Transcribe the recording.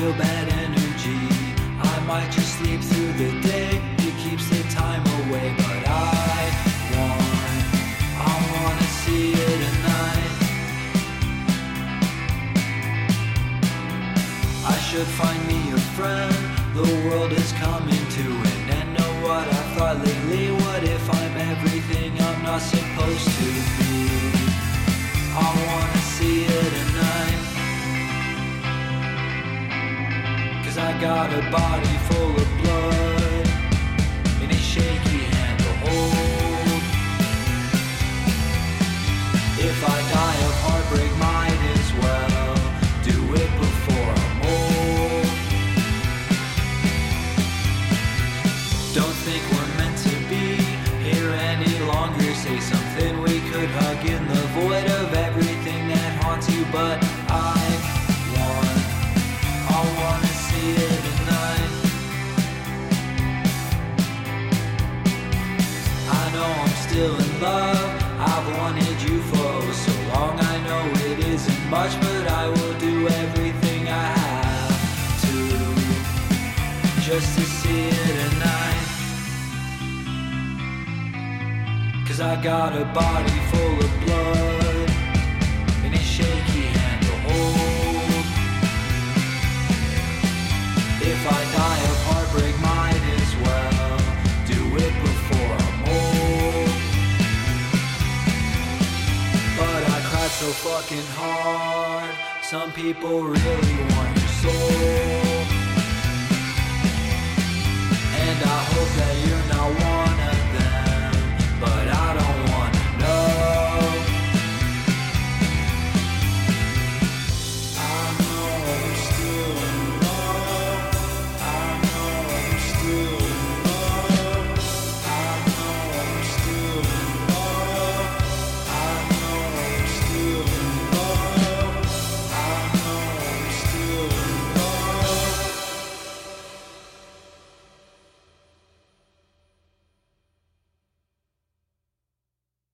real bad energy. I might just sleep through the day, it keeps the time away. But I wanna see you tonight. I should find me a friend, the world is coming to an end. Know what I thought lately, what if I'm everything I'm not supposed to be? I wanna see you tonight, 'cause I got a body full of blood and a shaky hand to hold. If I die of heartbreak, might as well do it before I'm old. Don't think we're meant to be here any longer. Say something we could hug in the void of everything that haunts you. But I wanna see it tonight. I know I'm still in love, I've wanted you for so long. I know it isn't much, but I will do everything I have to, just to see it tonight. 'Cause I got a body full of blood and a shaky hand to hold. If I die of heartbreak, might as well do it before I'm old. But I cried so fucking hard, some people really want your soul. And I hope that you're not one